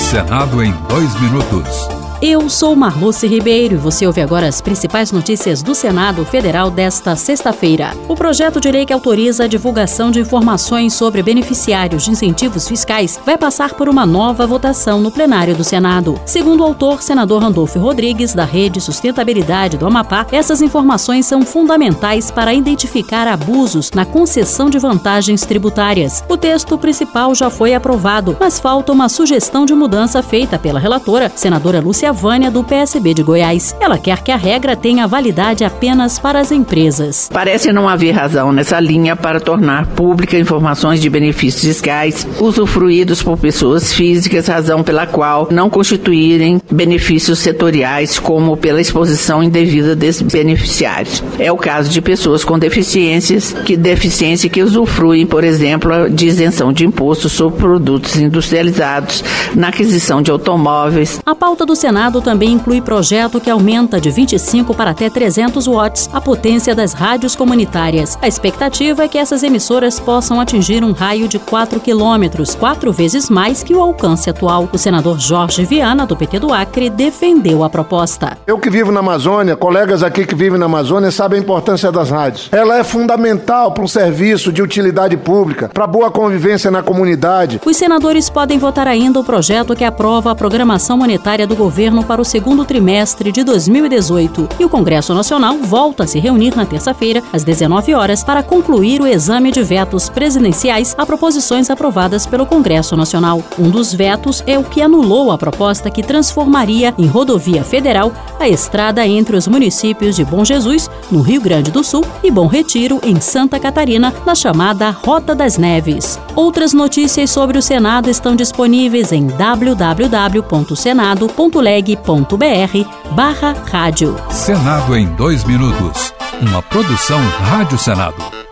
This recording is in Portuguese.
Senado em 2 minutos. Eu sou Marluce Ribeiro e você ouve agora as principais notícias do Senado Federal desta sexta-feira. O projeto de lei que autoriza a divulgação de informações sobre beneficiários de incentivos fiscais vai passar por uma nova votação no plenário do Senado. Segundo o autor, senador Randolfo Rodrigues, da Rede Sustentabilidade do Amapá, essas informações são fundamentais para identificar abusos na concessão de vantagens tributárias. O texto principal já foi aprovado, mas falta uma sugestão de mudança feita pela relatora, senadora Lúcia Vânia, do PSB de Goiás. Ela quer que a regra tenha validade apenas para as empresas. Parece não haver razão nessa linha para tornar pública informações de benefícios fiscais usufruídos por pessoas físicas, razão pela qual não constituírem benefícios setoriais, como pela exposição indevida desses beneficiários. É o caso de pessoas com deficiência que usufruem, por exemplo, de isenção de imposto sobre produtos industrializados, na aquisição de automóveis. A pauta do Senado também inclui projeto que aumenta de 25 para até 300 watts a potência das rádios comunitárias. A expectativa é que essas emissoras possam atingir um raio de 4 quilômetros, 4 vezes mais que o alcance atual. O senador Jorge Viana, do PT do Acre, defendeu a proposta. Eu que vivo na Amazônia, colegas aqui que vivem na Amazônia sabem a importância das rádios. Ela é fundamental para um serviço de utilidade pública, para boa convivência na comunidade. Os senadores podem votar ainda o projeto que aprova a programação monetária do governo para o segundo trimestre de 2018. E o Congresso Nacional volta a se reunir na terça-feira, às 19 horas, para concluir o exame de vetos presidenciais a proposições aprovadas pelo Congresso Nacional. Um dos vetos é o que anulou a proposta que transformaria em rodovia federal a estrada entre os municípios de Bom Jesus, no Rio Grande do Sul, e Bom Retiro, em Santa Catarina, na chamada Rota das Neves. Outras notícias sobre o Senado estão disponíveis em www.senado.leg.br/rádio. Senado em 2 minutos. Uma produção Rádio Senado.